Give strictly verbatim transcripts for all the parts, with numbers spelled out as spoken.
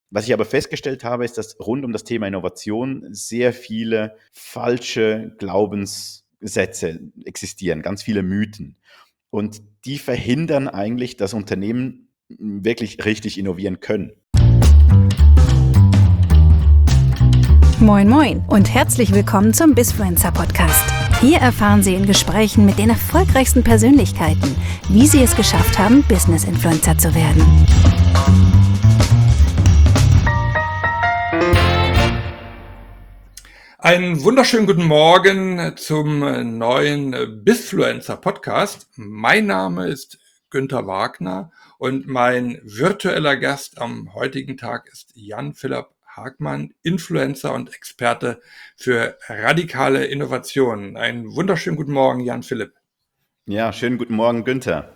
Was ich aber festgestellt habe, ist, dass rund um das Thema Innovation sehr viele falsche Glaubenssätze existieren, ganz viele Mythen. Und die verhindern eigentlich, dass Unternehmen wirklich richtig innovieren können. Moin Moin und herzlich willkommen zum Bizfluencer Podcast. Hier erfahren Sie in Gesprächen mit den erfolgreichsten Persönlichkeiten, wie sie es geschafft haben, Business-Influencer zu werden. Einen wunderschönen guten Morgen zum neuen Bizfluencer Podcast. Mein Name ist Günther Wagner und mein virtueller Gast am heutigen Tag ist Jan-Philipp Hagmann, Influencer und Experte für radikale Innovationen. Einen wunderschönen guten Morgen, Jan-Philipp. Ja, schönen guten Morgen, Günther.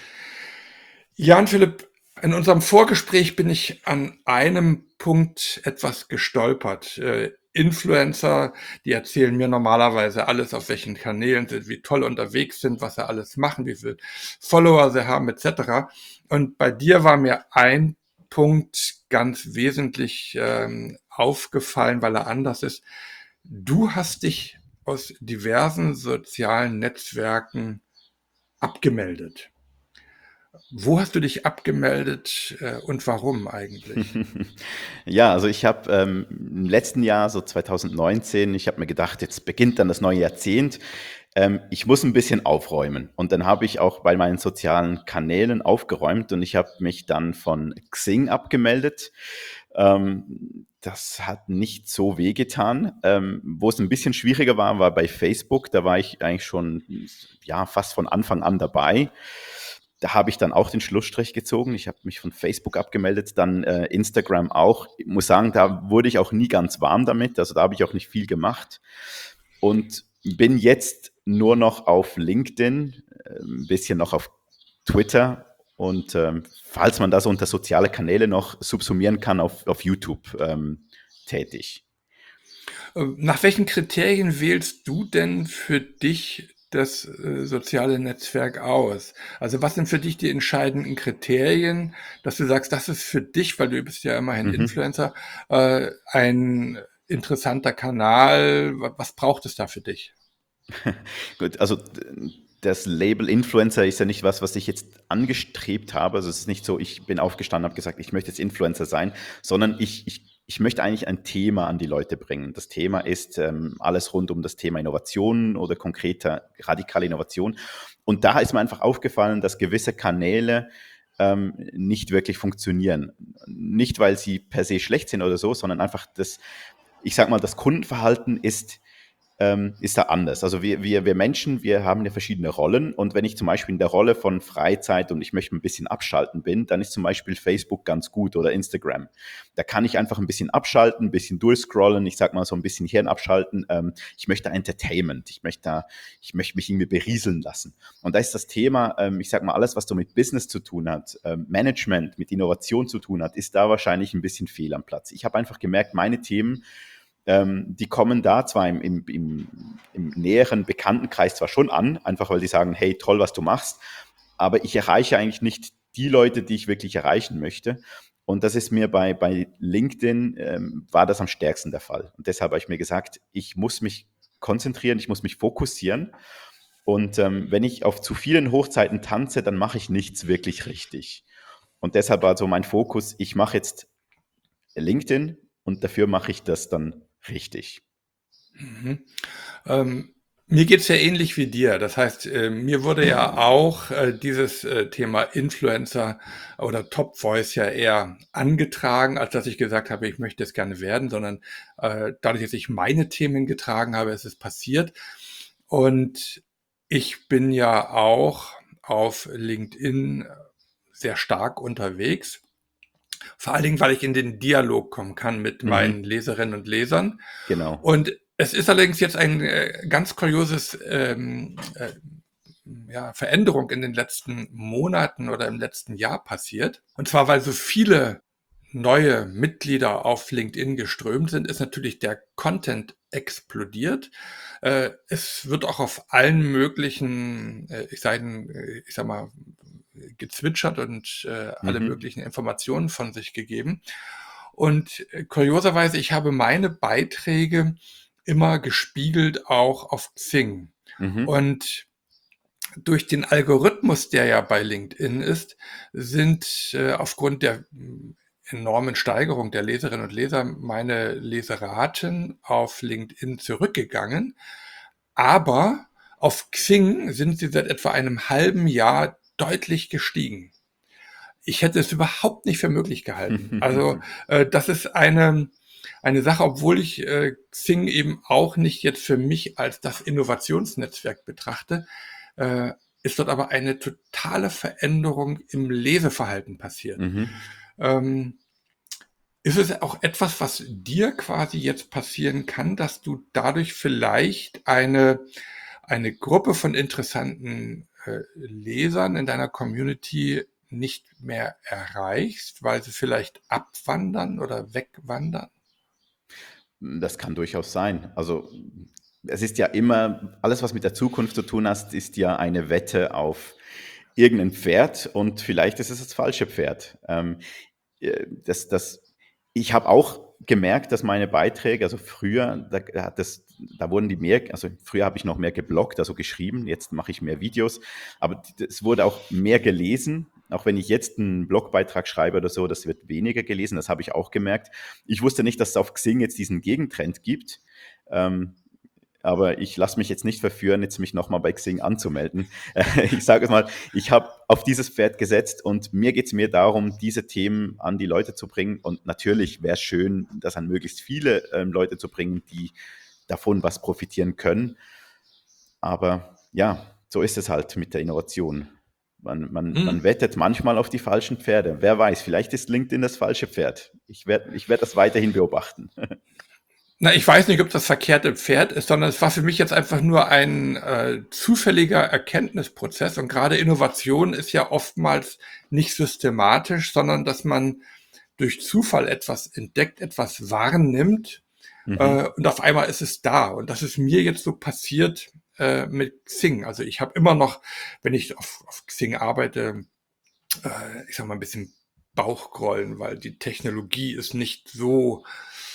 Jan-Philipp, in unserem Vorgespräch bin ich an einem Punkt etwas gestolpert. Äh, Influencer, die erzählen mir normalerweise alles, auf welchen Kanälen sie, wie toll unterwegs sind, was sie alles machen, wie viele Follower sie haben, et cetera. Und bei dir war mir ein Punkt ganz wesentlich ähm, aufgefallen, weil er anders ist. Du hast dich aus diversen sozialen Netzwerken abgemeldet. Wo hast du dich abgemeldet äh, und warum eigentlich? Ja, also ich habe ähm, im letzten Jahr, so zwanzig neunzehn, ich habe mir gedacht, jetzt beginnt dann das neue Jahrzehnt. Ähm, ich muss ein bisschen aufräumen. Und dann habe ich auch bei meinen sozialen Kanälen aufgeräumt und ich habe mich dann von Xing abgemeldet. Ähm, das hat nicht so wehgetan. Ähm, wo es ein bisschen schwieriger war, war bei Facebook. Da war ich eigentlich schon ja, fast von Anfang an dabei. Da habe ich dann auch den Schlussstrich gezogen. Ich habe mich von Facebook abgemeldet, dann äh, Instagram auch. Ich muss sagen, da wurde ich auch nie ganz warm damit. Also da habe ich auch nicht viel gemacht. Und bin jetzt nur noch auf LinkedIn, äh, ein bisschen noch auf Twitter und ähm, falls man das unter soziale Kanäle noch subsumieren kann, auf, auf YouTube ähm, tätig. Nach welchen Kriterien wählst du denn für dich das äh, soziale Netzwerk aus? Also was sind für dich die entscheidenden Kriterien, dass du sagst, das ist für dich, weil du bist ja immerhin Mhm. Influencer, äh, ein interessanter Kanal. Wa- Was braucht es da für dich? Gut, also d- das Label Influencer ist ja nicht was, was ich jetzt angestrebt habe. Also es ist nicht so, ich bin aufgestanden, habe gesagt, ich möchte jetzt Influencer sein, sondern ich, ich, ich möchte eigentlich ein Thema an die Leute bringen. Das Thema ist ähm, alles rund um das Thema Innovation oder konkreter radikale Innovation. Und da ist mir einfach aufgefallen, dass gewisse Kanäle ähm, nicht wirklich funktionieren. Nicht, weil sie per se schlecht sind oder so, sondern einfach das, ich sag mal, das Kundenverhalten ist ähm, ist da anders. Also wir, wir, wir Menschen, wir haben ja verschiedene Rollen und wenn ich zum Beispiel in der Rolle von Freizeit und ich möchte ein bisschen abschalten bin, dann ist zum Beispiel Facebook ganz gut oder Instagram. Da kann ich einfach ein bisschen abschalten, ein bisschen durchscrollen, ich sag mal so ein bisschen Hirn abschalten. Ähm, ich möchte Entertainment, ich möchte da, ich möchte mich irgendwie berieseln lassen. Und da ist das Thema, ähm, ich sag mal, alles, was so mit Business zu tun hat, ähm, Management, mit Innovation zu tun hat, ist da wahrscheinlich ein bisschen fehl am Platz. Ich habe einfach gemerkt, meine Themen ähm, die kommen da zwar im, im, im, im näheren Bekanntenkreis zwar schon an, einfach weil die sagen, hey, toll, was du machst, aber ich erreiche eigentlich nicht die Leute, die ich wirklich erreichen möchte. Und das ist mir bei, bei LinkedIn, ähm, war das am stärksten der Fall. Und deshalb habe ich mir gesagt, ich muss mich konzentrieren, ich muss mich fokussieren. Und ähm, wenn ich auf zu vielen Hochzeiten tanze, dann mache ich nichts wirklich richtig. Und deshalb war so mein Fokus, ich mache jetzt LinkedIn und dafür mache ich das dann richtig. Mhm. Ähm, Mir geht's ja ähnlich wie dir. Das heißt, äh, mir wurde ja auch äh, dieses äh, Thema Influencer oder Top Voice ja eher angetragen, als dass ich gesagt habe, ich möchte es gerne werden, sondern äh, dadurch, dass ich meine Themen getragen habe, ist es passiert. Und ich bin ja auch auf LinkedIn sehr stark unterwegs. Vor allen Dingen, weil ich in den Dialog kommen kann mit Mhm, meinen Leserinnen und Lesern. genau. Und es ist allerdings jetzt ein äh, ganz kurioses ähm, äh, ja, Veränderung in den letzten Monaten oder im letzten Jahr passiert. Und zwar, weil so viele neue Mitglieder auf LinkedIn geströmt sind, ist natürlich der Content explodiert. Äh, es wird auch auf allen möglichen, äh, ich sage, äh, ich sag mal, gezwitschert und äh, alle Mhm. möglichen Informationen von sich gegeben. Und äh, kurioserweise, ich habe meine Beiträge immer gespiegelt auch auf Xing. Mhm. Und durch den Algorithmus, der ja bei LinkedIn ist, sind äh, aufgrund der mh, enormen Steigerung der Leserinnen und Leser meine Leseraten auf LinkedIn zurückgegangen. Aber auf Xing sind sie seit etwa einem halben Jahr deutlich gestiegen. Ich hätte es überhaupt nicht für möglich gehalten. Also äh, das ist eine, eine Sache, obwohl ich äh, Xing eben auch nicht jetzt für mich als das Innovationsnetzwerk betrachte, äh, ist dort aber eine totale Veränderung im Leseverhalten passiert. Mhm. Ähm, ist es auch etwas, was dir quasi jetzt passieren kann, dass du dadurch vielleicht eine, eine Gruppe von interessanten äh, Lesern in deiner Community nicht mehr erreichst, weil sie vielleicht abwandern oder wegwandern? Das kann durchaus sein. Also es ist ja immer, alles, was mit der Zukunft zu tun hat, ist ja eine Wette auf irgendein Pferd und vielleicht ist es das falsche Pferd. Ähm, äh, das, das, ich habe auch gemerkt, dass meine Beiträge, also früher, da, hat das, da wurden die mehr, also früher habe ich noch mehr gebloggt, also geschrieben, jetzt mache ich mehr Videos, aber es wurde auch mehr gelesen. Auch wenn ich jetzt einen Blogbeitrag schreibe oder so, das wird weniger gelesen, das habe ich auch gemerkt. Ich wusste nicht, dass es auf Xing jetzt diesen Gegentrend gibt. Ähm, aber ich lasse mich jetzt nicht verführen, jetzt mich nochmal bei Xing anzumelden. Ich sage es mal, ich habe auf dieses Pferd gesetzt und mir geht es mir darum, diese Themen an die Leute zu bringen. Und natürlich wäre es schön, das an möglichst viele ähm, Leute zu bringen, die davon was profitieren können. Aber ja, so ist es halt mit der Innovation. Man, man, Hm. man wettet manchmal auf die falschen Pferde. Wer weiß, vielleicht ist LinkedIn das falsche Pferd. Ich werde ich werd das weiterhin beobachten. Na, ich weiß nicht, ob das verkehrte Pferd ist, sondern es war für mich jetzt einfach nur ein äh, zufälliger Erkenntnisprozess. Und gerade Innovation ist ja oftmals nicht systematisch, sondern dass man durch Zufall etwas entdeckt, etwas wahrnimmt Mhm. äh, und auf einmal ist es da. Und das ist mir jetzt so passiert äh, mit Xing. Also ich habe immer noch, wenn ich auf, auf Xing arbeite, äh, ich sag mal ein bisschen Bauchgrollen, weil die Technologie ist nicht so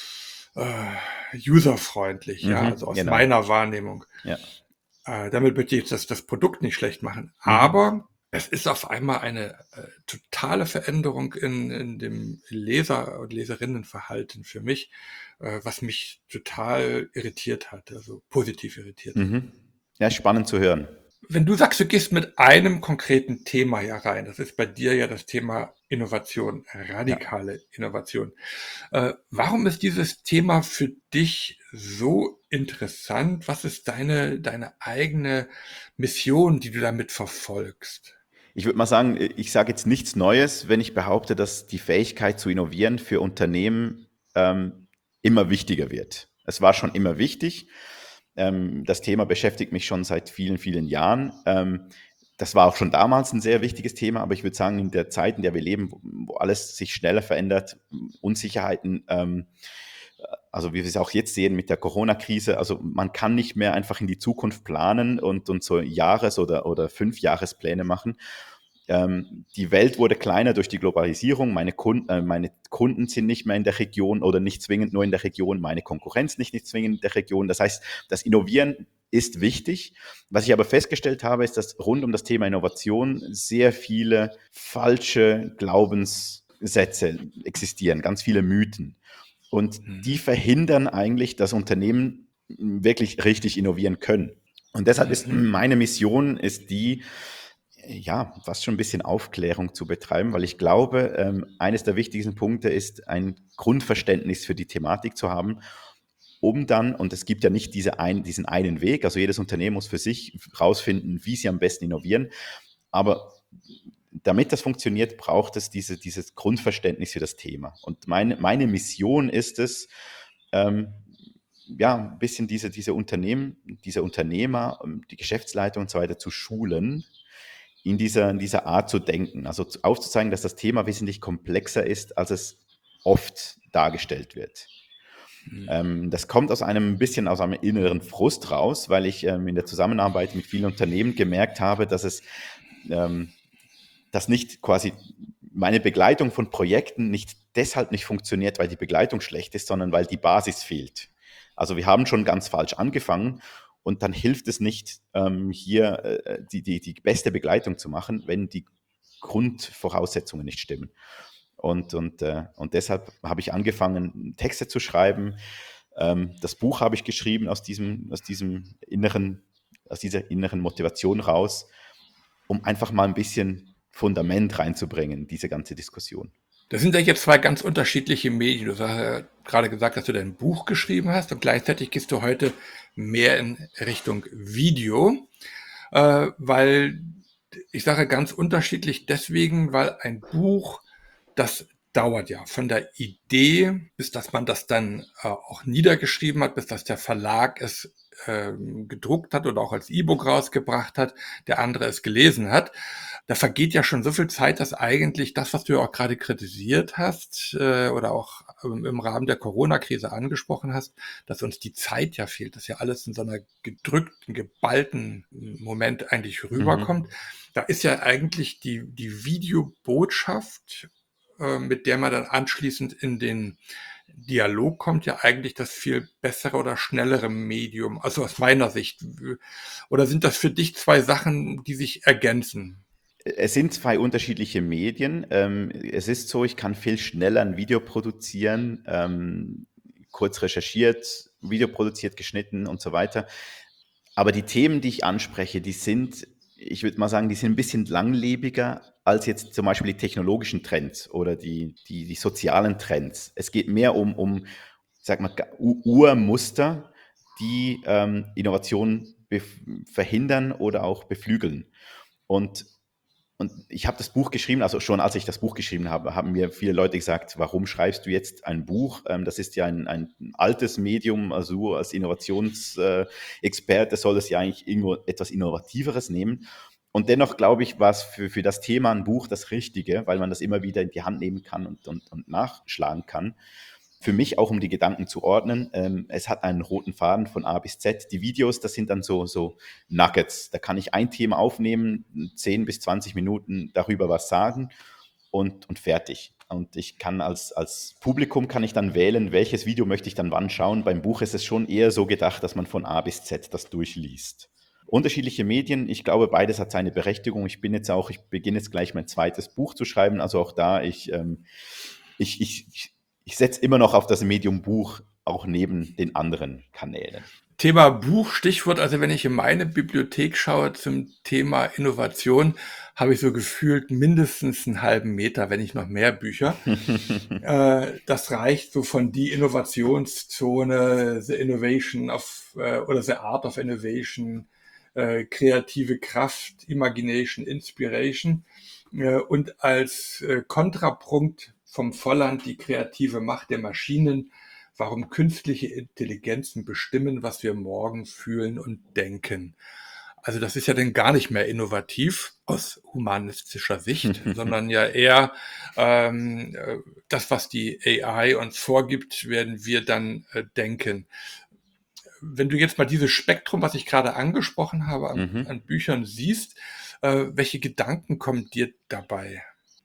äh, userfreundlich, ja, Mhm. also aus Genau. meiner Wahrnehmung. Ja. Äh, damit möchte ich jetzt das, das Produkt nicht schlecht machen. Mhm. Aber es ist auf einmal eine äh, totale Veränderung in, in dem Leser- und Leserinnenverhalten für mich, äh, was mich total irritiert hat, also positiv irritiert hat. Mhm. Ja, spannend zu hören. Wenn du sagst, du gehst mit einem konkreten Thema ja rein, das ist bei dir ja das Thema Innovation, Ja. radikale Innovation. Äh, warum ist dieses Thema für dich so interessant? Was ist deine, deine eigene Mission, die du damit verfolgst? Ich würde mal sagen, ich sage jetzt nichts Neues, wenn ich behaupte, dass die Fähigkeit zu innovieren für Unternehmen ähm, immer wichtiger wird. Es war schon immer wichtig. Ähm, das Thema beschäftigt mich schon seit vielen, vielen Jahren. Ähm, das war auch schon damals ein sehr wichtiges Thema, aber ich würde sagen, in der Zeit, in der wir leben, wo, wo alles sich schneller verändert, Unsicherheiten, ähm, also wie wir es auch jetzt sehen mit der Corona-Krise, also man kann nicht mehr einfach in die Zukunft planen und, und so Jahres- oder, oder Fünfjahrespläne machen. Ähm, die Welt wurde kleiner durch die Globalisierung. Meine Kunden, äh, meine Kunden sind nicht mehr in der Region oder nicht zwingend nur in der Region. Meine Konkurrenz nicht, nicht zwingend in der Region. Das heißt, das Innovieren ist wichtig. Was ich aber festgestellt habe, ist, dass rund um das Thema Innovation sehr viele falsche Glaubenssätze existieren, ganz viele Mythen. Und die Mhm. verhindern eigentlich, dass Unternehmen wirklich richtig innovieren können. Und deshalb ist Mhm. meine Mission, ist die, ja, fast schon ein bisschen Aufklärung zu betreiben, weil ich glaube, ähm, eines der wichtigsten Punkte ist, ein Grundverständnis für die Thematik zu haben, um dann, und es gibt ja nicht diese ein, diesen einen Weg, also jedes Unternehmen muss für sich rausfinden, wie sie am besten innovieren, aber damit das funktioniert, braucht es diese, dieses Grundverständnis für das Thema. Und meine, meine Mission ist es, ähm, ja, ein bisschen diese, diese Unternehmen, diese Unternehmer, die Geschäftsleitung und so weiter zu schulen, in dieser, in dieser Art zu denken. Also aufzuzeigen, dass das Thema wesentlich komplexer ist, als es oft dargestellt wird. Mhm. Ähm, das kommt aus einem bisschen aus einem inneren Frust raus, weil ich ähm, in der Zusammenarbeit mit vielen Unternehmen gemerkt habe, dass es ähm, dass nicht quasi meine Begleitung von Projekten nicht deshalb nicht funktioniert, weil die Begleitung schlecht ist, sondern weil die Basis fehlt. Also wir haben schon ganz falsch angefangen und dann hilft es nicht, ähm, hier äh, die, die, die beste Begleitung zu machen, wenn die Grundvoraussetzungen nicht stimmen. Und, und, äh, und deshalb habe ich angefangen, Texte zu schreiben. Ähm, das Buch habe ich geschrieben aus diesem, aus diesem inneren, aus dieser inneren Motivation raus, um einfach mal ein bisschen Fundament reinzubringen in diese ganze Diskussion. Das sind ja jetzt zwei ganz unterschiedliche Medien. Du hast ja gerade gesagt, dass du dein Buch geschrieben hast und gleichzeitig gehst du heute mehr in Richtung Video, äh, weil ich sage ganz unterschiedlich deswegen, weil ein Buch, das dauert ja von der Idee, bis dass man das dann äh, auch niedergeschrieben hat, bis dass der Verlag es äh, gedruckt hat oder auch als E-Book rausgebracht hat, der andere es gelesen hat. Da vergeht ja schon so viel Zeit, dass eigentlich das, was du ja auch gerade kritisiert hast äh, oder auch ähm, im Rahmen der Corona-Krise angesprochen hast, dass uns die Zeit ja fehlt, dass ja alles in so einer gedrückten, geballten Moment eigentlich rüberkommt. Mhm. Da ist ja eigentlich die, die Videobotschaft, äh, mit der man dann anschließend in den Dialog kommt, ja eigentlich das viel bessere oder schnellere Medium, also aus meiner Sicht. Oder sind das für dich zwei Sachen, die sich ergänzen? Es sind zwei unterschiedliche Medien. Ähm, es ist so, ich kann viel schneller ein Video produzieren, ähm, kurz recherchiert, Video produziert, geschnitten und so weiter. Aber die Themen, die ich anspreche, die sind, ich würde mal sagen, die sind ein bisschen langlebiger als jetzt zum Beispiel die technologischen Trends oder die, die, die sozialen Trends. Es geht mehr um, um sag mal, U- Urmuster, die ähm, Innovation bef- verhindern oder auch beflügeln. Und und ich habe das Buch geschrieben, also schon als ich das Buch geschrieben habe, haben mir viele Leute gesagt, warum schreibst du jetzt ein Buch? Ähm, das ist ja ein, ein altes Medium, also du als Innovationsexperte solltest ja eigentlich irgendwo etwas Innovativeres nehmen. Und dennoch glaube ich, war es für, für das Thema ein Buch das Richtige, weil man das immer wieder in die Hand nehmen kann und, und, und nachschlagen kann. Für mich auch, um die Gedanken zu ordnen. Ähm, es hat einen roten Faden von A bis Z. Die Videos, das sind dann so, so Nuggets. Da kann ich ein Thema aufnehmen, zehn bis zwanzig Minuten darüber was sagen und, und fertig. Und ich kann als, als Publikum kann ich dann wählen, welches Video möchte ich dann wann schauen. Beim Buch ist es schon eher so gedacht, dass man von A bis Z das durchliest. Unterschiedliche Medien, ich glaube, beides hat seine Berechtigung. Ich bin jetzt auch, ich beginne jetzt gleich mein zweites Buch zu schreiben. Also auch da, ich, ähm, ich, ich, ich ich setze immer noch auf das Medium Buch, auch neben den anderen Kanälen. Thema Buch, Stichwort, also wenn ich in meine Bibliothek schaue zum Thema Innovation, habe ich so gefühlt mindestens einen halben Meter, wenn nicht noch mehr Bücher. äh, das reicht so von die Innovationszone, The Innovation of, äh, oder The Art of Innovation, äh, kreative Kraft, Imagination, Inspiration äh, und als äh, Kontrapunkt vom Volland die kreative Macht der Maschinen, warum künstliche Intelligenzen bestimmen, was wir morgen fühlen und denken. Also das ist ja dann gar nicht mehr innovativ aus humanistischer Sicht, sondern ja eher ähm, das, was die A I uns vorgibt, werden wir dann äh, denken. Wenn du jetzt mal dieses Spektrum, was ich gerade angesprochen habe, an, Mhm. an Büchern siehst, äh, welche Gedanken kommen dir dabei?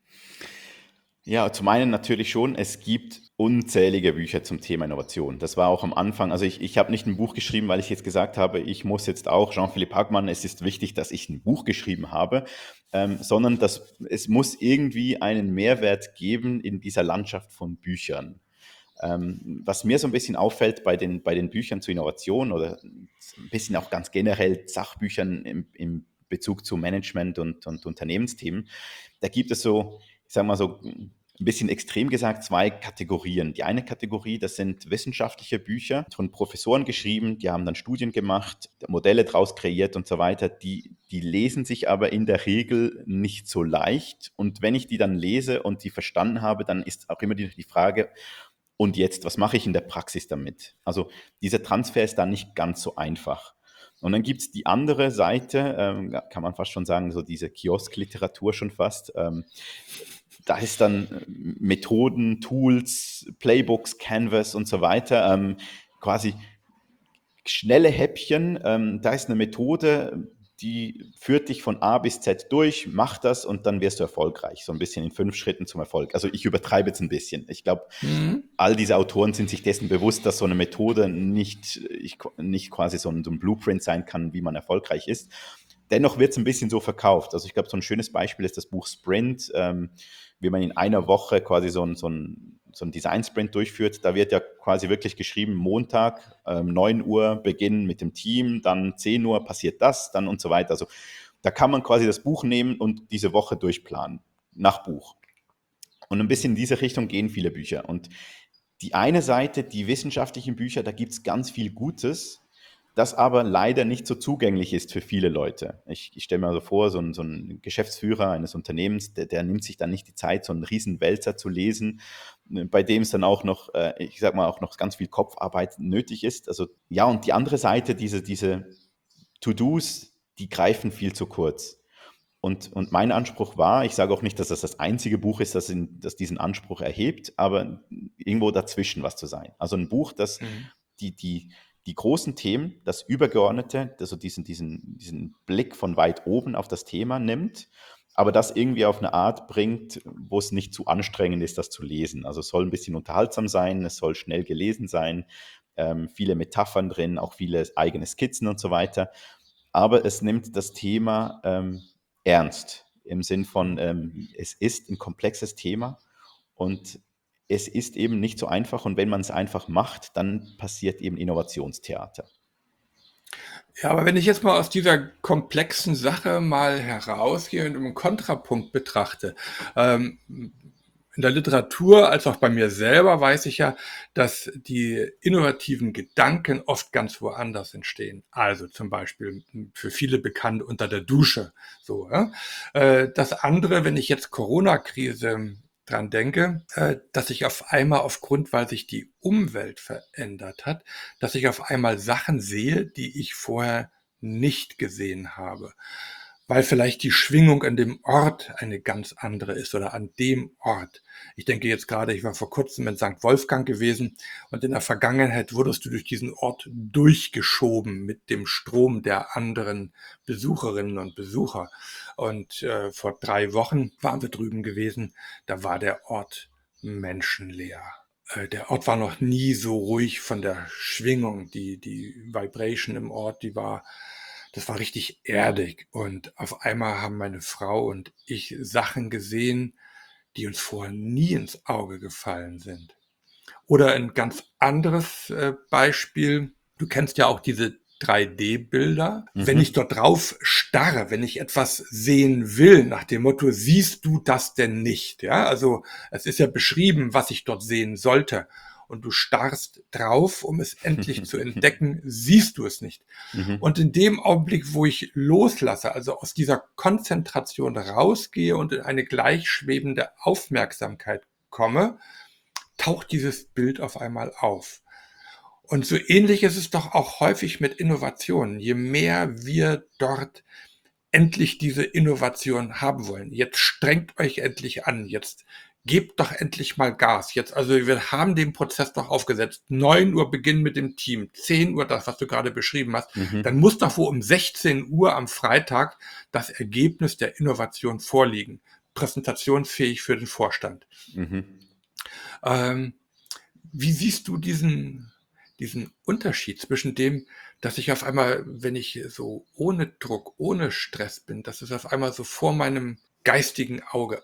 Ja, zum einen natürlich schon, es gibt unzählige Bücher zum Thema Innovation. Das war auch am Anfang, also ich, ich habe nicht ein Buch geschrieben, weil ich jetzt gesagt habe, ich muss jetzt auch, Jean-Philippe Hagmann, es ist wichtig, dass ich ein Buch geschrieben habe, ähm, sondern dass, es muss irgendwie einen Mehrwert geben in dieser Landschaft von Büchern. Ähm, was mir so ein bisschen auffällt bei den, bei den Büchern zur Innovation oder ein bisschen auch ganz generell Sachbüchern im, im Bezug zu Management und, und Unternehmensthemen, da gibt es so, ich sage mal so ein bisschen extrem gesagt, zwei Kategorien. Die eine Kategorie, das sind wissenschaftliche Bücher von Professoren geschrieben, die haben dann Studien gemacht, Modelle draus kreiert und so weiter. Die, die lesen sich aber in der Regel nicht so leicht. Und wenn ich die dann lese und die verstanden habe, dann ist auch immer die, die Frage, und jetzt, was mache ich in der Praxis damit? Also dieser Transfer ist da nicht ganz so einfach. Und dann gibt es die andere Seite, ähm, kann man fast schon sagen, so diese Kiosk-Literatur schon fast. Ähm, da ist dann äh, Methoden, Tools, Playbooks, Canvas und so weiter, ähm, quasi schnelle Häppchen. Ähm, da ist eine Methode, die führt dich von A bis Z durch, mach das und dann wirst du erfolgreich. So ein bisschen in fünf Schritten zum Erfolg. Also ich übertreibe jetzt ein bisschen. Ich glaube, Mhm. all diese Autoren sind sich dessen bewusst, dass so eine Methode nicht, ich, nicht quasi so ein, so ein Blueprint sein kann, wie man erfolgreich ist. Dennoch wird es ein bisschen so verkauft. Also ich glaube, so ein schönes Beispiel ist das Buch Sprint, ähm, wie man in einer Woche quasi so ein, so ein, so ein Design-Sprint durchführt. Da wird ja quasi wirklich geschrieben, Montag, ähm, neun Uhr Beginn mit dem Team, dann zehn Uhr passiert das, dann und so weiter. Also da kann man quasi das Buch nehmen und diese Woche durchplanen, nach Buch. Und ein bisschen in diese Richtung gehen viele Bücher. Und die eine Seite, die wissenschaftlichen Bücher, da gibt es ganz viel Gutes, das aber leider nicht so zugänglich ist für viele Leute. Ich, ich stelle mir also vor, so ein, so ein Geschäftsführer eines Unternehmens, der, der nimmt sich dann nicht die Zeit, so einen riesen Wälzer zu lesen, bei dem es dann auch noch, äh, ich sag mal, auch noch ganz viel Kopfarbeit nötig ist. Also ja, und die andere Seite, diese, diese To-Dos, die greifen viel zu kurz. Und, und mein Anspruch war, ich sage auch nicht, dass das das einzige Buch ist, das, in, das diesen Anspruch erhebt, aber irgendwo dazwischen was zu sein. Also ein Buch, das Mhm. die, die, die großen Themen, das Übergeordnete, also diesen, diesen, diesen Blick von weit oben auf das Thema nimmt, aber das irgendwie auf eine Art bringt, wo es nicht zu anstrengend ist, das zu lesen. Also es soll ein bisschen unterhaltsam sein, es soll schnell gelesen sein, ähm, viele Metaphern drin, auch viele eigene Skizzen und so weiter. Aber es nimmt das Thema ähm, ernst, im Sinn von, ähm, es ist ein komplexes Thema und es ist eben nicht so einfach. Und wenn man es einfach macht, dann passiert eben Innovationstheater. Ja, aber wenn ich jetzt mal aus dieser komplexen Sache mal herausgehe und einen Kontrapunkt betrachte, ähm, in der Literatur als auch bei mir selber weiß ich ja, dass die innovativen Gedanken oft ganz woanders entstehen. Also zum Beispiel für viele bekannt unter der Dusche. So, ja? Äh, Das andere, wenn ich jetzt Corona-Krise dran denke, äh, dass ich auf einmal aufgrund, weil sich die Umwelt verändert hat, dass ich auf einmal Sachen sehe, die ich vorher nicht gesehen habe, weil vielleicht die Schwingung an dem Ort eine ganz andere ist oder an dem Ort. Ich denke jetzt gerade, ich war vor kurzem in Sankt Wolfgang gewesen und in der Vergangenheit wurdest du durch diesen Ort durchgeschoben mit dem Strom der anderen Besucherinnen und Besucher. Und äh, vor drei Wochen waren wir drüben gewesen, da war der Ort menschenleer. Äh, Der Ort war noch nie so ruhig von der Schwingung, die, die Vibration im Ort, die war, das war richtig erdig. Und auf einmal haben meine Frau und ich Sachen gesehen, die uns vorher nie ins Auge gefallen sind. Oder ein ganz anderes äh, Beispiel. Du kennst ja auch diese drei D-Bilder. Wenn ich Mhm. dort drauf starre, wenn ich etwas sehen will, nach dem Motto, siehst du das denn nicht? Ja, also es ist ja beschrieben, was ich dort sehen sollte. Und du starrst drauf, um es endlich zu entdecken, siehst du es nicht. Mhm. Und in dem Augenblick, wo ich loslasse, also aus dieser Konzentration rausgehe und in eine gleichschwebende Aufmerksamkeit komme, taucht dieses Bild auf einmal auf. Und so ähnlich ist es doch auch häufig mit Innovationen. Je mehr wir dort endlich diese Innovation haben wollen, jetzt strengt euch endlich an, jetzt gebt doch endlich mal Gas. Jetzt, also wir haben den Prozess doch aufgesetzt. neun Uhr Beginn mit dem Team, zehn Uhr das, was du gerade beschrieben hast. Mhm. Dann muss doch wohl um sechzehn Uhr am Freitag das Ergebnis der Innovation vorliegen. Präsentationsfähig für den Vorstand. Mhm. Ähm, Wie siehst du diesen, diesen Unterschied zwischen dem, dass ich auf einmal, wenn ich so ohne Druck, ohne Stress bin, dass es auf einmal so vor meinem geistigen Auge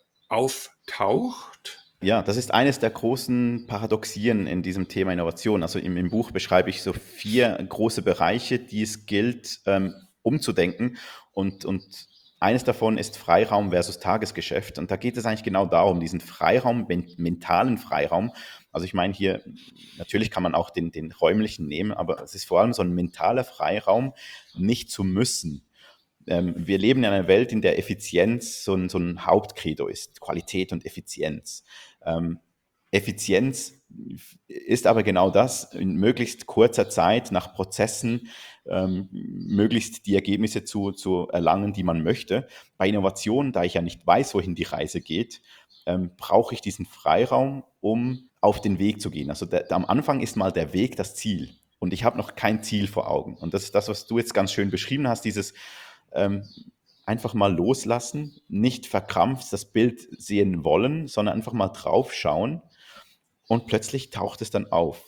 auftaucht? Ja, das ist eines der großen Paradoxien in diesem Thema Innovation. Also im, im Buch beschreibe ich so vier große Bereiche, die es gilt, ähm, umzudenken. Und, und eines davon ist Freiraum versus Tagesgeschäft. Und da geht es eigentlich genau darum, diesen Freiraum, men- mentalen Freiraum. Also ich meine hier, natürlich kann man auch den, den räumlichen nehmen, aber es ist vor allem so ein mentaler Freiraum, nicht zu müssen. Ähm, wir leben in einer Welt, in der Effizienz so ein, so ein Hauptcredo ist, Qualität und Effizienz. Ähm, Effizienz ist aber genau das, in möglichst kurzer Zeit nach Prozessen ähm, möglichst die Ergebnisse zu, zu erlangen, die man möchte. Bei Innovation, da ich ja nicht weiß, wohin die Reise geht, ähm, brauche ich diesen Freiraum, um auf den Weg zu gehen. Also der, am Anfang ist mal der Weg das Ziel und ich habe noch kein Ziel vor Augen. Und das ist das, was du jetzt ganz schön beschrieben hast, dieses ähm, einfach mal loslassen, nicht verkrampft das Bild sehen wollen, sondern einfach mal drauf schauen und plötzlich taucht es dann auf.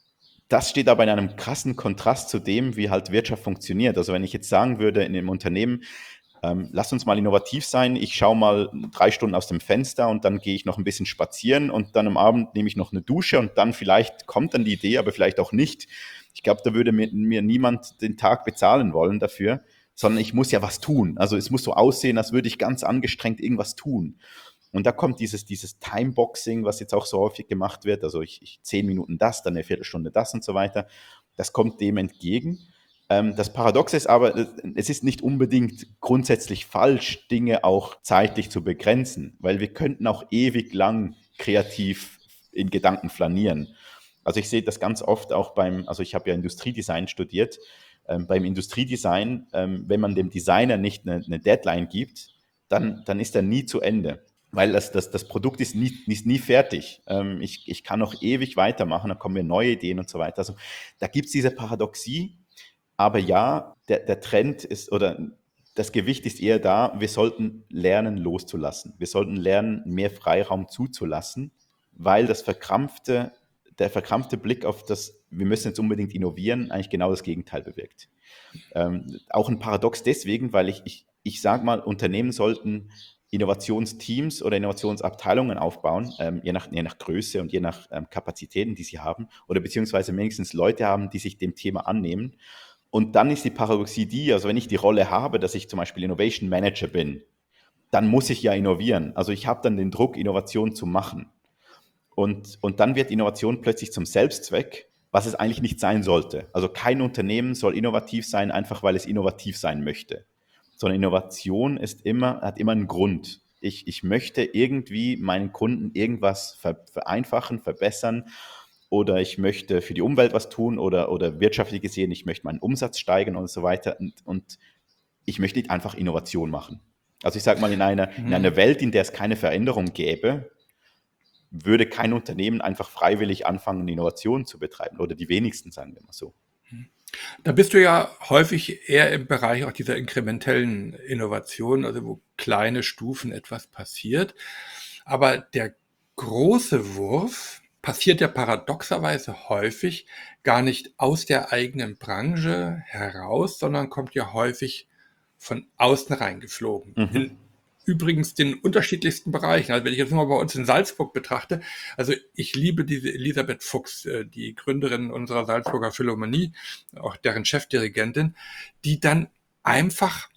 Das steht aber in einem krassen Kontrast zu dem, wie halt Wirtschaft funktioniert. Also wenn ich jetzt sagen würde in dem Unternehmen, ähm, lass uns mal innovativ sein, ich schaue mal drei Stunden aus dem Fenster und dann gehe ich noch ein bisschen spazieren und dann am Abend nehme ich noch eine Dusche und dann vielleicht kommt dann die Idee, aber vielleicht auch nicht. Ich glaube, da würde mir, mir niemand den Tag bezahlen wollen dafür, sondern ich muss ja was tun. Also es muss so aussehen, als würde ich ganz angestrengt irgendwas tun. Und da kommt dieses, dieses Timeboxing, was jetzt auch so häufig gemacht wird. Also ich, ich zehn Minuten das, dann eine Viertelstunde das und so weiter. Das kommt dem entgegen. Ähm, das Paradoxe ist aber, äh, es ist nicht unbedingt grundsätzlich falsch, Dinge auch zeitlich zu begrenzen, weil wir könnten auch ewig lang kreativ in Gedanken flanieren. Also ich sehe das ganz oft auch beim, also ich habe ja Industriedesign studiert, ähm, beim Industriedesign, ähm, wenn man dem Designer nicht eine, eine Deadline gibt, dann, dann ist er nie zu Ende. Weil das, das, das Produkt ist nie, ist nie fertig. Ähm, ich, ich kann noch ewig weitermachen, dann kommen mir neue Ideen und so weiter. Also da gibt es diese Paradoxie, aber ja, der, der Trend ist, oder das Gewicht ist eher da, wir sollten lernen loszulassen. Wir sollten lernen, mehr Freiraum zuzulassen, weil das verkrampfte, der verkrampfte Blick auf das, wir müssen jetzt unbedingt innovieren, eigentlich genau das Gegenteil bewirkt. Ähm, auch ein Paradox deswegen, weil ich, ich, ich sage mal, Unternehmen sollten Innovationsteams oder Innovationsabteilungen aufbauen, ähm, je, nach, je nach Größe und je nach ähm, Kapazitäten, die sie haben, oder beziehungsweise wenigstens Leute haben, die sich dem Thema annehmen. Und dann ist die Paradoxie die, also wenn ich die Rolle habe, dass ich zum Beispiel Innovation Manager bin, dann muss ich ja innovieren. Also ich habe dann den Druck, Innovation zu machen. Und, und dann wird Innovation plötzlich zum Selbstzweck, was es eigentlich nicht sein sollte. Also kein Unternehmen soll innovativ sein, einfach weil es innovativ sein möchte. Sondern Innovation ist immer, hat immer einen Grund. Ich, ich möchte irgendwie meinen Kunden irgendwas ver, vereinfachen, verbessern oder ich möchte für die Umwelt was tun oder, oder wirtschaftlich gesehen, ich möchte meinen Umsatz steigern und so weiter. Und, und ich möchte nicht einfach Innovation machen. Also ich sage mal, in einer, in einer Welt, in der es keine Veränderung gäbe, würde kein Unternehmen einfach freiwillig anfangen, Innovationen zu betreiben oder die wenigsten, sagen wir mal so. Da bist du ja häufig eher im Bereich auch dieser inkrementellen Innovation, also wo kleine Stufen etwas passiert. Aber der große Wurf passiert ja paradoxerweise häufig gar nicht aus der eigenen Branche heraus, sondern kommt ja häufig von außen reingeflogen. Mhm. In übrigens den unterschiedlichsten Bereichen. Also wenn ich jetzt nur mal bei uns in Salzburg betrachte, also ich liebe diese Elisabeth Fuchs, äh, die Gründerin unserer Salzburger Philharmonie, auch deren Chefdirigentin, die dann einfach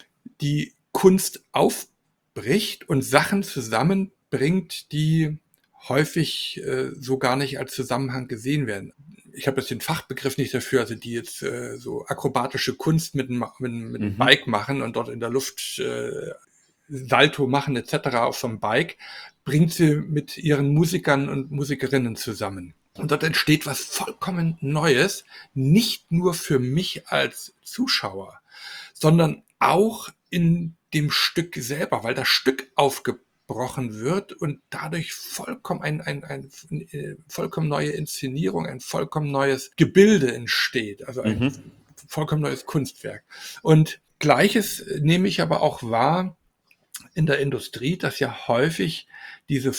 die Kunst aufbricht und Sachen zusammenbringt, die häufig äh, so gar nicht als Zusammenhang gesehen werden. Ich habe jetzt den Fachbegriff nicht dafür, also die jetzt äh, so akrobatische Kunst mit einem, mit, mit einem Mhm. Bike machen und dort in der Luft äh, Salto machen et cetera auf so einem Bike, bringt sie mit ihren Musikern und Musikerinnen zusammen. Und dort entsteht was vollkommen Neues, nicht nur für mich als Zuschauer, sondern auch in dem Stück selber, weil das Stück aufgebrochen wird und dadurch vollkommen ein, ein, ein, eine vollkommen neue Inszenierung, ein vollkommen neues Gebilde entsteht, also ein Mhm. vollkommen neues Kunstwerk. Und Gleiches nehme ich aber auch wahr in der Industrie, dass ja häufig diese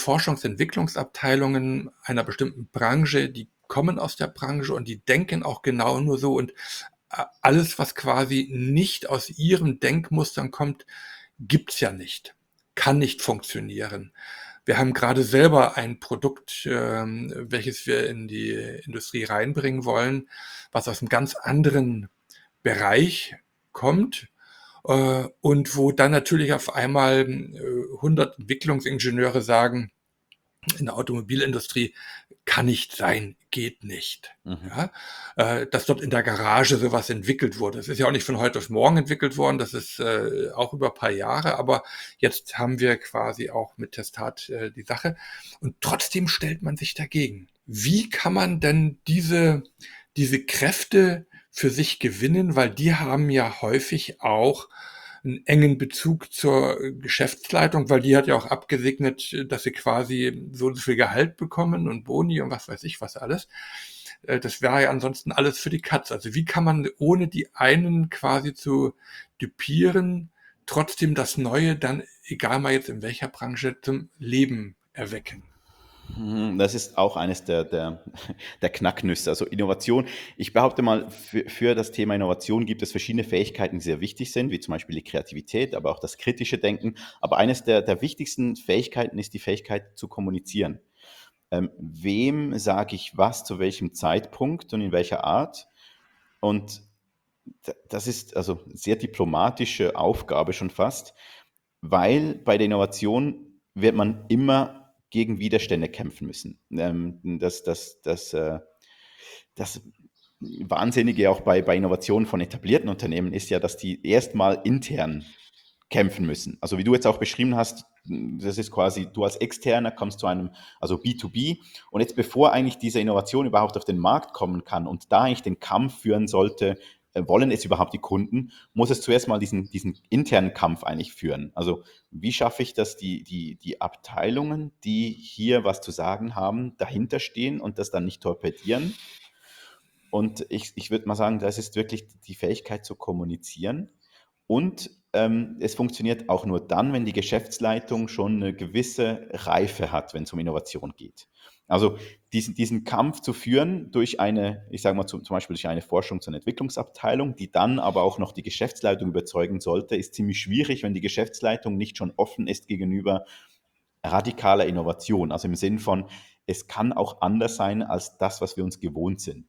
Forschungsentwicklungsabteilungen einer bestimmten Branche, die kommen aus der Branche und die denken auch genau nur so und äh, alles, was quasi nicht aus ihren Denkmustern kommt, gibt's ja nicht, kann nicht funktionieren. Wir haben gerade selber ein Produkt, ähm, welches wir in die Industrie reinbringen wollen, was aus einem ganz anderen Bereich kommt, äh, und wo dann natürlich auf einmal äh, hundert Entwicklungsingenieure sagen, in der Automobilindustrie kann nicht sein, geht nicht. Mhm. Ja, äh, dass dort in der Garage sowas entwickelt wurde. Das ist ja auch nicht von heute auf morgen entwickelt worden, das ist äh, auch über ein paar Jahre, aber jetzt haben wir quasi auch mit Testat äh, die Sache und trotzdem stellt man sich dagegen. Wie kann man denn diese, diese Kräfte für sich gewinnen, weil die haben ja häufig auch einen engen Bezug zur Geschäftsleitung, weil die hat ja auch abgesegnet, dass sie quasi so und so viel Gehalt bekommen und Boni und was weiß ich was alles. äh, das wäre ja ansonsten alles für die Katz. Also wie kann man, ohne die einen quasi zu düpieren, trotzdem das Neue dann, egal mal jetzt in welcher Branche, zum Leben erwecken? Hm, Das ist auch eines der, der, der Knacknüsse. Also Innovation. Ich behaupte mal, für, für das Thema Innovation gibt es verschiedene Fähigkeiten, die sehr wichtig sind, wie zum Beispiel die Kreativität, aber auch das kritische Denken. Aber eines der, der wichtigsten Fähigkeiten ist die Fähigkeit zu kommunizieren. Ähm, wem sage ich was, zu welchem Zeitpunkt und in welcher Art? Und d- das ist also sehr diplomatische Aufgabe schon fast, weil bei der Innovation wird man immer gegen Widerstände kämpfen müssen. Ähm, das, das, das, äh, das Wahnsinnige auch bei, bei Innovationen von etablierten Unternehmen ist ja, dass die erstmal intern kämpfen müssen. Also wie du jetzt auch beschrieben hast, das ist quasi, du als Externer kommst zu einem, also B zwei B, und jetzt bevor eigentlich diese Innovation überhaupt auf den Markt kommen kann und da eigentlich den Kampf führen sollte, äh, wollen es überhaupt die Kunden, muss es zuerst mal diesen, diesen internen Kampf eigentlich führen. Also wie schaffe ich, dass die, die, die Abteilungen, die hier was zu sagen haben, dahinter stehen und das dann nicht torpedieren? Und ich, ich würde mal sagen, das ist wirklich die Fähigkeit zu kommunizieren. Und ähm, es funktioniert auch nur dann, wenn die Geschäftsleitung schon eine gewisse Reife hat, wenn es um Innovation geht. Also diesen, diesen Kampf zu führen durch eine, ich sage mal zum, zum Beispiel durch eine Forschungs- und Entwicklungsabteilung, die dann aber auch noch die Geschäftsleitung überzeugen sollte, ist ziemlich schwierig, wenn die Geschäftsleitung nicht schon offen ist gegenüber radikaler Innovation. Also im Sinn von, es kann auch anders sein als das, was wir uns gewohnt sind.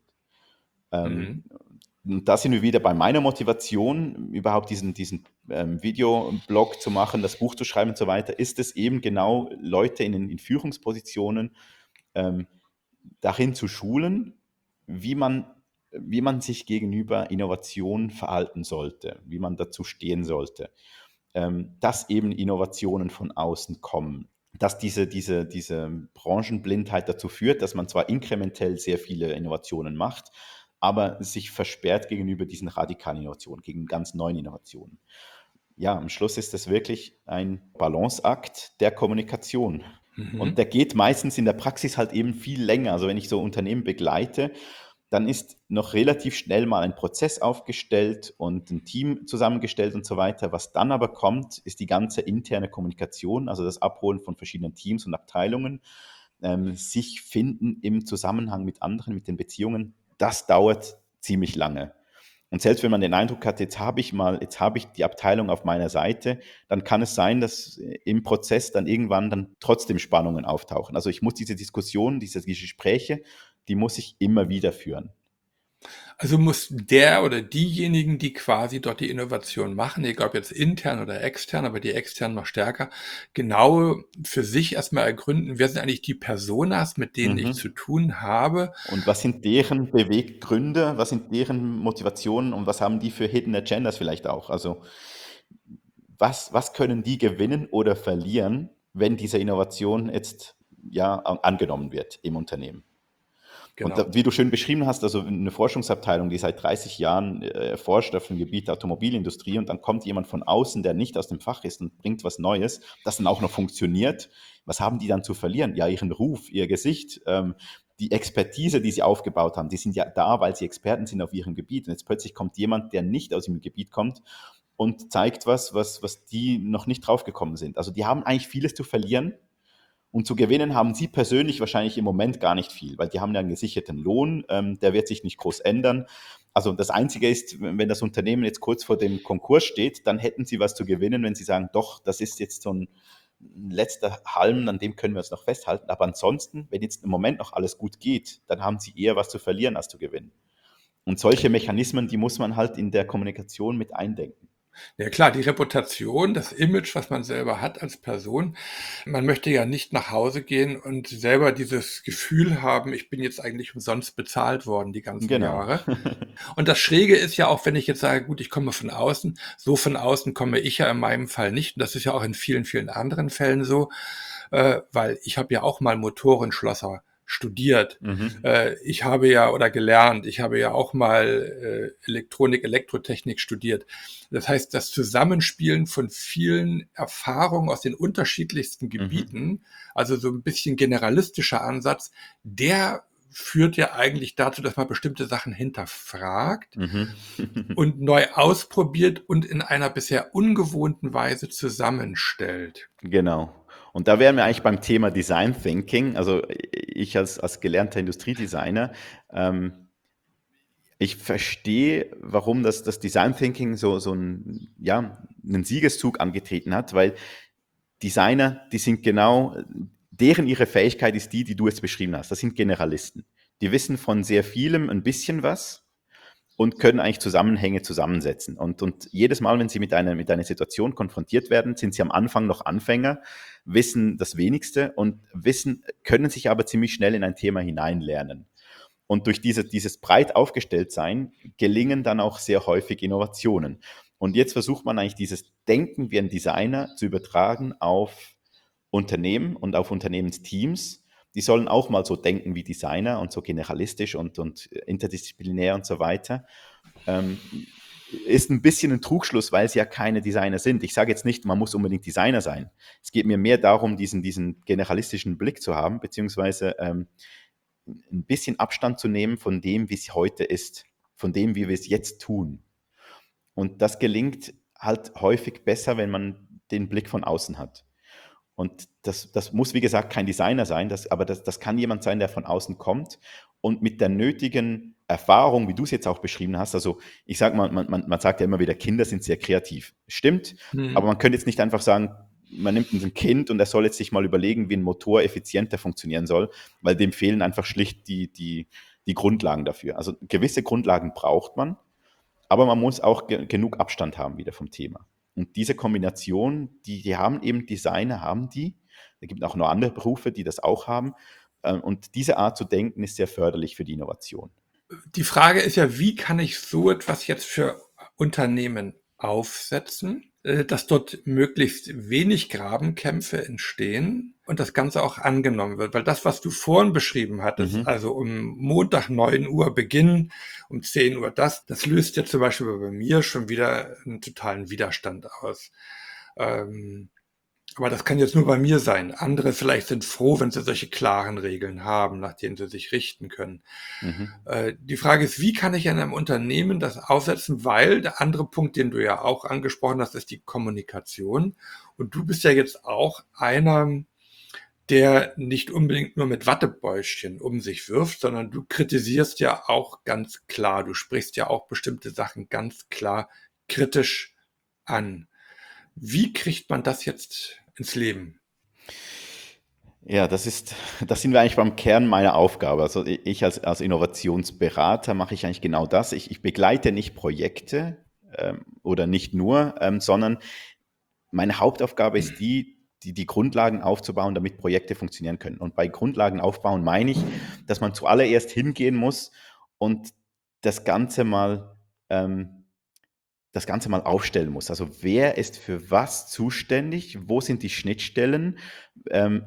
Ähm, Mhm. und da sind wir wieder bei meiner Motivation, überhaupt diesen, diesen ähm, Videoblog zu machen, das Buch zu schreiben und so weiter, ist es eben genau, Leute in, in Führungspositionen ähm, darin zu schulen, wie man, wie man sich gegenüber Innovation verhalten sollte, wie man dazu stehen sollte, ähm, dass eben Innovationen von außen kommen, dass diese, diese, diese Branchenblindheit dazu führt, dass man zwar inkrementell sehr viele Innovationen macht, aber sich versperrt gegenüber diesen radikalen Innovationen, gegen ganz neuen Innovationen. Ja, am Schluss ist das wirklich ein Balanceakt der Kommunikation. Und Mhm. der geht meistens in der Praxis halt eben viel länger. Also wenn ich so Unternehmen begleite, dann ist noch relativ schnell mal ein Prozess aufgestellt und ein Team zusammengestellt und so weiter. Was dann aber kommt, ist die ganze interne Kommunikation, also das Abholen von verschiedenen Teams und Abteilungen, ähm, sich finden im Zusammenhang mit anderen, mit den Beziehungen. Das dauert ziemlich lange. Und selbst wenn man den Eindruck hat, jetzt habe ich mal, jetzt habe ich die Abteilung auf meiner Seite, dann kann es sein, dass im Prozess dann irgendwann dann trotzdem Spannungen auftauchen. Also ich muss diese Diskussionen, diese Gespräche, die muss ich immer wieder führen. Also muss der oder diejenigen, die quasi dort die Innovation machen, egal ob jetzt intern oder extern, aber die extern noch stärker, genau für sich erstmal ergründen, wer sind eigentlich die Personas, mit denen ich zu Mhm. tun habe. Und was sind deren Beweggründe, was sind deren Motivationen und was haben die für Hidden Agendas vielleicht auch? Also was, was können die gewinnen oder verlieren, wenn diese Innovation jetzt ja an- angenommen wird im Unternehmen? Und da, Genau. wie du schön beschrieben hast, also eine Forschungsabteilung, die seit dreißig Jahren äh, forscht auf dem Gebiet der Automobilindustrie, und dann kommt jemand von außen, der nicht aus dem Fach ist und bringt was Neues, das dann auch noch funktioniert. Was haben die dann zu verlieren? Ja, ihren Ruf, ihr Gesicht, ähm, die Expertise, die sie aufgebaut haben, die sind ja da, weil sie Experten sind auf ihrem Gebiet. Und jetzt plötzlich kommt jemand, der nicht aus ihrem Gebiet kommt und zeigt was, was, was die noch nicht draufgekommen sind. Also die haben eigentlich vieles zu verlieren, und zu gewinnen haben Sie persönlich wahrscheinlich im Moment gar nicht viel, weil die haben ja einen gesicherten Lohn, ähm, der wird sich nicht groß ändern. Also das Einzige ist, wenn das Unternehmen jetzt kurz vor dem Konkurs steht, dann hätten Sie was zu gewinnen, wenn Sie sagen, doch, das ist jetzt so ein letzter Halm, an dem können wir uns noch festhalten. Aber ansonsten, wenn jetzt im Moment noch alles gut geht, dann haben Sie eher was zu verlieren als zu gewinnen. Und solche Mechanismen, die muss man halt in der Kommunikation mit eindenken. Ja klar, die Reputation, das Image, was man selber hat als Person. Man möchte ja nicht nach Hause gehen und selber dieses Gefühl haben, ich bin jetzt eigentlich umsonst bezahlt worden die ganzen Genau. Jahre. Und das Schräge ist ja auch, wenn ich jetzt sage, gut, ich komme von außen, so von außen komme ich ja in meinem Fall nicht. Und das ist ja auch in vielen, vielen anderen Fällen so, äh, weil ich habe ja auch mal Motorenschlosser studiert. Mhm. Äh, ich habe ja oder gelernt, ich habe ja auch mal äh, Elektronik, Elektrotechnik studiert. Das heißt, das Zusammenspielen von vielen Erfahrungen aus den unterschiedlichsten Mhm. Gebieten, also so ein bisschen generalistischer Ansatz, der führt ja eigentlich dazu, dass man bestimmte Sachen hinterfragt Mhm. und neu ausprobiert und in einer bisher ungewohnten Weise zusammenstellt. Genau. Und da wären wir eigentlich beim Thema Design Thinking. Also ich als, als gelernter Industriedesigner, ähm, ich verstehe, warum das, das Design Thinking so, so ein, ja, einen Siegeszug angetreten hat, weil Designer, die sind genau, deren ihre Fähigkeit ist die, die du jetzt beschrieben hast. Das sind Generalisten. Die wissen von sehr vielem ein bisschen was und können eigentlich Zusammenhänge zusammensetzen. Und, und jedes Mal, wenn sie mit einer, mit einer Situation konfrontiert werden, sind sie am Anfang noch Anfänger, wissen das Wenigste und wissen, können sich aber ziemlich schnell in ein Thema hineinlernen. Und durch diese, dieses breit aufgestellt sein, gelingen dann auch sehr häufig Innovationen. Und jetzt versucht man eigentlich dieses Denken wie ein Designer zu übertragen auf Unternehmen und auf Unternehmensteams. Die sollen auch mal so denken wie Designer und so generalistisch und, und interdisziplinär und so weiter. Ähm, ist ein bisschen ein Trugschluss, weil sie ja keine Designer sind. Ich sage jetzt nicht, man muss unbedingt Designer sein. Es geht mir mehr darum, diesen, diesen generalistischen Blick zu haben, beziehungsweise ähm, ein bisschen Abstand zu nehmen von dem, wie es heute ist, von dem, wie wir es jetzt tun. Und das gelingt halt häufig besser, wenn man den Blick von außen hat. Und das, das muss, wie gesagt, kein Designer sein, das, aber das, das kann jemand sein, der von außen kommt und mit der nötigen Erfahrung, wie du es jetzt auch beschrieben hast, also ich sage mal, man, man, man sagt ja immer wieder, Kinder sind sehr kreativ. Stimmt, aber Hm. man könnte jetzt nicht einfach sagen, man nimmt ein Kind und er soll jetzt sich mal überlegen, wie ein Motor effizienter funktionieren soll, weil dem fehlen einfach schlicht die, die, die Grundlagen dafür. Also gewisse Grundlagen braucht man, aber man muss auch ge genug Abstand haben wieder vom Thema. Und diese Kombination, die, die haben eben Designer, haben die. Da gibt es auch noch andere Berufe, die das auch haben. Äh, Und diese Art zu denken ist sehr förderlich für die Innovation. Die Frage ist ja, wie kann ich so etwas jetzt für Unternehmen aufsetzen, äh, dass dort möglichst wenig Grabenkämpfe entstehen und das Ganze auch angenommen wird. Weil das, was du vorhin beschrieben hattest, Mhm. also um Montag neun Uhr Beginn, um zehn Uhr das, das löst ja zum Beispiel bei mir schon wieder einen totalen Widerstand aus. Ähm, aber das kann jetzt nur bei mir sein. Andere vielleicht sind froh, wenn sie solche klaren Regeln haben, nach denen sie sich richten können. Mhm. Äh, Die Frage ist, wie kann ich in einem Unternehmen das aufsetzen? Weil der andere Punkt, den du ja auch angesprochen hast, ist die Kommunikation. Und du bist ja jetzt auch einer, der nicht unbedingt nur mit Wattebäuschen um sich wirft, sondern du kritisierst ja auch ganz klar. Du sprichst ja auch bestimmte Sachen ganz klar kritisch an. Wie kriegt man das jetzt ins Leben? Ja, das ist, das sind wir eigentlich beim Kern meiner Aufgabe. Also ich als, als Innovationsberater mache ich eigentlich genau das. Ich, ich begleite nicht Projekte ähm, oder nicht nur, ähm, sondern meine Hauptaufgabe ist die, die, die Grundlagen aufzubauen, damit Projekte funktionieren können. Und bei Grundlagen aufbauen meine ich, dass man zuallererst hingehen muss und das Ganze mal, ähm, das Ganze mal aufstellen muss. Also wer ist für was zuständig? Wo sind die Schnittstellen? Ähm,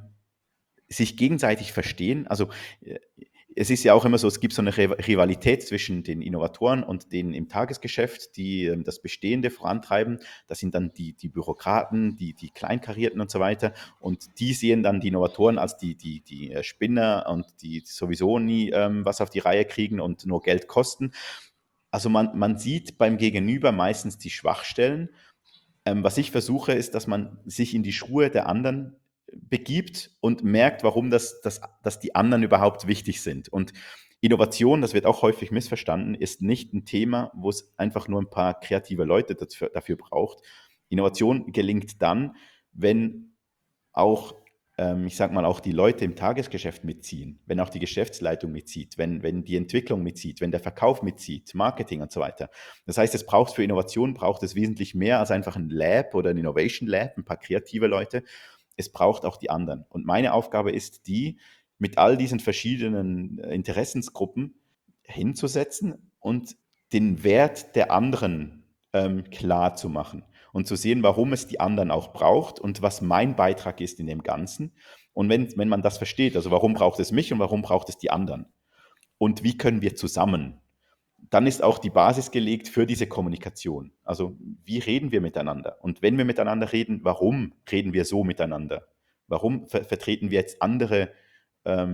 sich gegenseitig verstehen. Also äh, es ist ja auch immer so, es gibt so eine Rivalität zwischen den Innovatoren und denen im Tagesgeschäft, die ähm, das Bestehende vorantreiben. Das sind dann die, die Bürokraten, die, die Kleinkarierten und so weiter. Und die sehen dann die Innovatoren als die, die, die äh, Spinner und die sowieso nie ähm, was auf die Reihe kriegen und nur Geld kosten. Also man, man sieht beim Gegenüber meistens die Schwachstellen. Ähm, was ich versuche, ist, dass man sich in die Schuhe der anderen begibt und merkt, warum das, das, dass die anderen überhaupt wichtig sind. Und Innovation, das wird auch häufig missverstanden, ist nicht ein Thema, wo es einfach nur ein paar kreative Leute dafür, dafür braucht. Innovation gelingt dann, wenn auch, ähm, ich sage mal, auch die Leute im Tagesgeschäft mitziehen, wenn auch die Geschäftsleitung mitzieht, wenn, wenn die Entwicklung mitzieht, wenn der Verkauf mitzieht, Marketing und so weiter. Das heißt, es braucht für Innovation braucht es wesentlich mehr als einfach ein Lab oder ein Innovation Lab, ein paar kreative Leute. Es braucht auch die anderen. Und meine Aufgabe ist die, mit all diesen verschiedenen äh, Interessensgruppen hinzusetzen und den Wert der anderen ähm, klar zu machen und zu sehen, warum es die anderen auch braucht und was mein Beitrag ist in dem Ganzen. Und wenn, wenn man das versteht, also warum braucht es mich und warum braucht es die anderen und wie können wir zusammen, dann ist auch die Basis gelegt für diese Kommunikation. Also wie reden wir miteinander? Und wenn wir miteinander reden, warum reden wir so miteinander? Warum ver vertreten wir jetzt andere ähm,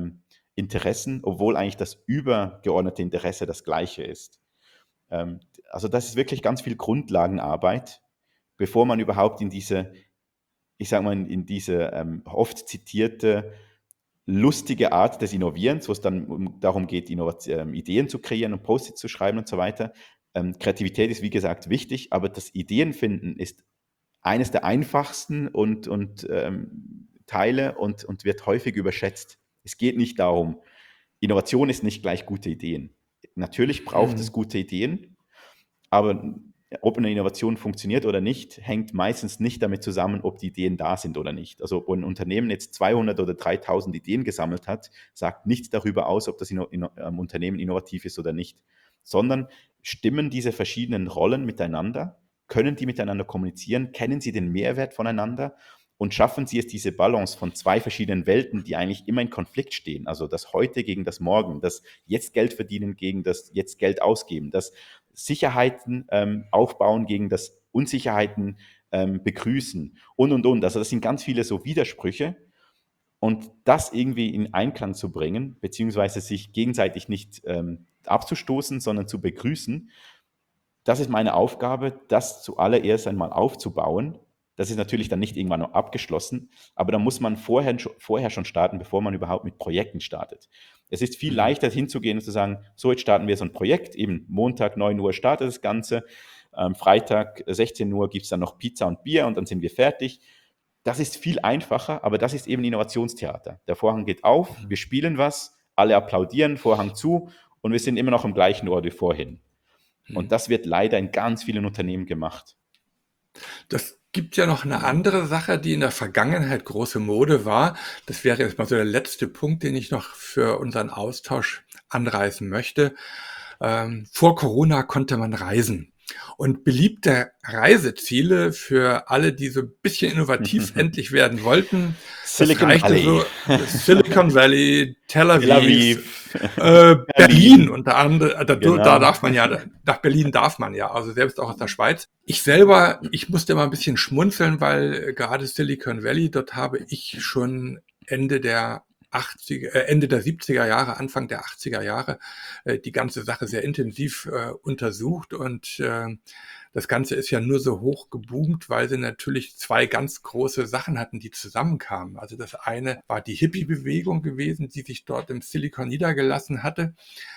Interessen, obwohl eigentlich das übergeordnete Interesse das gleiche ist. Ähm, also das ist wirklich ganz viel Grundlagenarbeit, bevor man überhaupt in diese, ich sage mal, in diese ähm, oft zitierte lustige Art des Innovierens, wo es dann um, darum geht, Innovat- ähm, Ideen zu kreieren und Post-its zu schreiben und so weiter. Ähm, Kreativität ist, wie gesagt, wichtig, aber das Ideenfinden ist eines der einfachsten und, und ähm, Teile und, und wird häufig überschätzt. Es geht nicht darum, Innovation ist nicht gleich gute Ideen. Natürlich braucht es Mhm. gute Ideen, aber ob eine Innovation funktioniert oder nicht, hängt meistens nicht damit zusammen, ob die Ideen da sind oder nicht. Also ob ein Unternehmen jetzt zweihundert oder dreitausend Ideen gesammelt hat, sagt nichts darüber aus, ob das Inno Inno ähm, Unternehmen innovativ ist oder nicht, sondern stimmen diese verschiedenen Rollen miteinander, können die miteinander kommunizieren, kennen sie den Mehrwert voneinander und schaffen sie es, diese Balance von zwei verschiedenen Welten, die eigentlich immer in Konflikt stehen, also das Heute gegen das Morgen, das jetzt Geld verdienen gegen das jetzt Geld ausgeben, das Sicherheiten ähm, aufbauen gegen das Unsicherheiten ähm, begrüßen und, und, und. Also das sind ganz viele so Widersprüche und das irgendwie in Einklang zu bringen, beziehungsweise sich gegenseitig nicht ähm, abzustoßen, sondern zu begrüßen, das ist meine Aufgabe, das zuallererst einmal aufzubauen. Das ist natürlich dann nicht irgendwann noch abgeschlossen, aber da muss man vorher, vorher schon starten, bevor man überhaupt mit Projekten startet. Es ist viel Mhm. leichter hinzugehen und zu sagen, so jetzt starten wir so ein Projekt, eben Montag neun Uhr startet das Ganze, ähm, Freitag sechzehn Uhr gibt es dann noch Pizza und Bier und dann sind wir fertig. Das ist viel einfacher, aber das ist eben Innovationstheater. Der Vorhang geht auf, wir Mhm. spielen was, alle applaudieren, Vorhang zu und wir sind immer noch am gleichen Ort wie vorhin. Und Mhm. das wird leider in ganz vielen Unternehmen gemacht. Das gibt ja noch eine andere Sache, die in der Vergangenheit große Mode war. Das wäre jetzt mal so der letzte Punkt, den ich noch für unseren Austausch anreißen möchte. Ähm, vor Corona konnte man reisen. Und beliebte Reiseziele für alle, die so ein bisschen innovativ endlich werden wollten, das Silicon reichte Valley, so Silicon Valley, Tel Tel Aviv, Aviv, äh, Berlin Berlin, unter anderem, da, da genau. darf man ja, nach Berlin darf man ja, also selbst auch aus der Schweiz. Ich selber, ich musste mal ein bisschen schmunzeln, weil äh, gerade Silicon Valley, dort habe ich schon Ende der achtziger, äh, Ende der siebziger Jahre, Anfang der achtziger Jahre äh, die ganze Sache sehr intensiv äh, untersucht und äh, das Ganze ist ja nur so hoch geboomt, weil sie natürlich zwei ganz große Sachen hatten, die zusammenkamen. Also das eine war die Hippie-Bewegung gewesen, die sich dort im Silicon niedergelassen hatte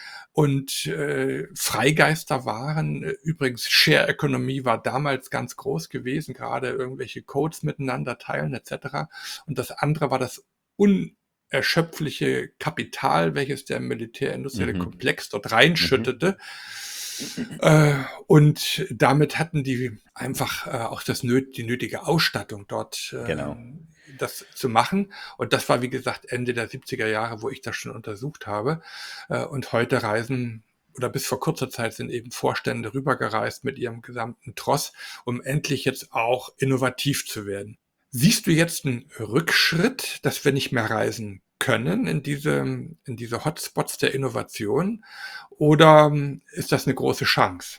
und äh, Freigeister waren. Äh, Übrigens, Share-Ökonomie war damals ganz groß gewesen, gerade irgendwelche Codes miteinander teilen et cetera. Und das andere war das unerschöpfliche Kapital, welches der militärindustrielle Mhm. Komplex dort Mhm. reinschüttete. Äh, und damit hatten die einfach äh, auch das nöt die nötige Ausstattung dort, Genau. ähm, das zu machen. Und das war, wie gesagt, Ende der siebziger Jahre, wo ich das schon untersucht habe. Äh, und heute reisen oder bis vor kurzer Zeit sind eben Vorstände rübergereist mit ihrem gesamten Tross, um endlich jetzt auch innovativ zu werden. Siehst du jetzt einen Rückschritt, dass wir nicht mehr reisen können in diese, in diese Hotspots der Innovation? Oder ähm, ist das eine große Chance?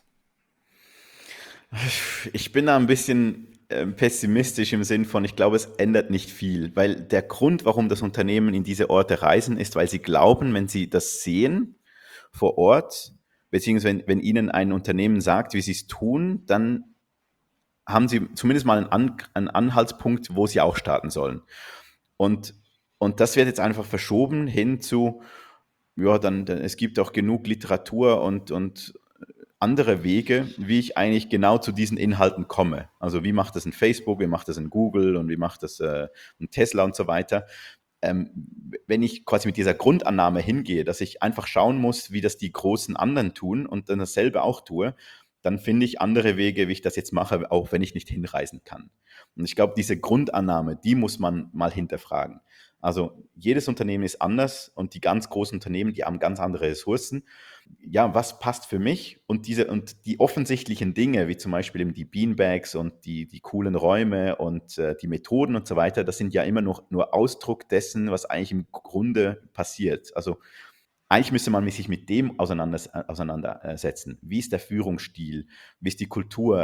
Ich bin da ein bisschen äh, pessimistisch im Sinn von, ich glaube, es ändert nicht viel, weil der Grund, warum das Unternehmen in diese Orte reisen, ist, weil sie glauben, wenn sie das sehen vor Ort, beziehungsweise wenn, wenn ihnen ein Unternehmen sagt, wie sie es tun, dann haben sie zumindest mal einen, An einen Anhaltspunkt, wo sie auch starten sollen. Und, und das wird jetzt einfach verschoben hin zu, ja, dann, dann es gibt auch genug Literatur und, und andere Wege, wie ich eigentlich genau zu diesen Inhalten komme. Also wie macht das ein Facebook, wie macht das ein Google und wie macht das äh, ein Tesla und so weiter. Ähm, wenn ich quasi mit dieser Grundannahme hingehe, dass ich einfach schauen muss, wie das die großen anderen tun und dann dasselbe auch tue, dann finde ich andere Wege, wie ich das jetzt mache, auch wenn ich nicht hinreisen kann. Und ich glaube, diese Grundannahme, die muss man mal hinterfragen. Also jedes Unternehmen ist anders und die ganz großen Unternehmen, die haben ganz andere Ressourcen. Ja, was passt für mich? Und diese und die offensichtlichen Dinge, wie zum Beispiel eben die Beanbags und die, die coolen Räume und äh, die Methoden und so weiter, das sind ja immer noch nur Ausdruck dessen, was eigentlich im Grunde passiert. Also eigentlich müsste man sich mit dem auseinander, auseinandersetzen. Wie ist der Führungsstil? Wie ist die Kultur?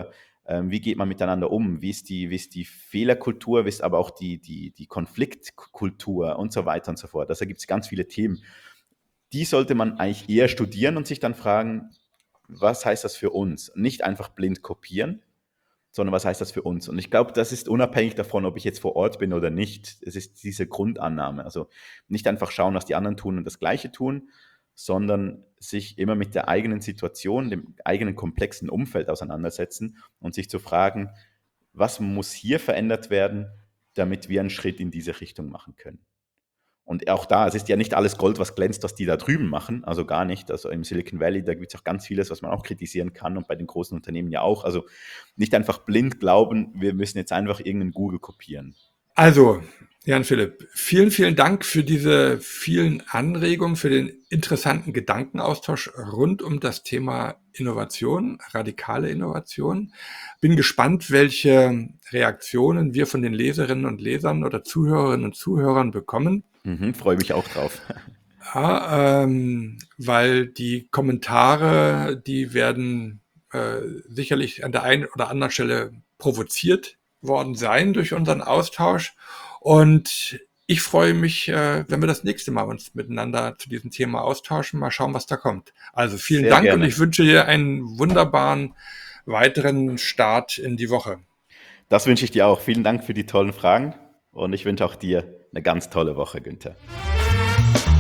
Ähm, wie geht man miteinander um? Wie ist die, wie ist die Fehlerkultur? Wie ist aber auch die, die, die Konfliktkultur und so weiter und so fort? Also da gibt es ganz viele Themen. Die sollte man eigentlich eher studieren und sich dann fragen, was heißt das für uns? Nicht einfach blind kopieren, sondern was heißt das für uns? Und ich glaube, das ist unabhängig davon, ob ich jetzt vor Ort bin oder nicht. Es ist diese Grundannahme. Also nicht einfach schauen, was die anderen tun und das Gleiche tun, sondern sich immer mit der eigenen Situation, dem eigenen komplexen Umfeld auseinandersetzen und sich zu fragen, was muss hier verändert werden, damit wir einen Schritt in diese Richtung machen können. Und auch da, es ist ja nicht alles Gold, was glänzt, was die da drüben machen, also gar nicht. Also im Silicon Valley, da gibt es auch ganz vieles, was man auch kritisieren kann und bei den großen Unternehmen ja auch. Also nicht einfach blind glauben, wir müssen jetzt einfach irgendeinen Google kopieren. Also, Jan-Philipp, vielen, vielen Dank für diese vielen Anregungen, für den interessanten Gedankenaustausch rund um das Thema Innovation, radikale Innovation. Bin gespannt, welche Reaktionen wir von den Leserinnen und Lesern oder Zuhörerinnen und Zuhörern bekommen. Mhm, freue mich auch drauf. Ja, ähm, weil die Kommentare, die werden äh, sicherlich an der einen oder anderen Stelle provoziert worden sein durch unseren Austausch. Und ich freue mich, äh, wenn wir das nächste Mal uns miteinander zu diesem Thema austauschen. Mal schauen, was da kommt. Also vielen Sehr Dank gerne. und ich wünsche dir einen wunderbaren weiteren Start in die Woche. Das wünsche ich dir auch. Vielen Dank für die tollen Fragen und ich wünsche auch dir eine ganz tolle Woche, Günther.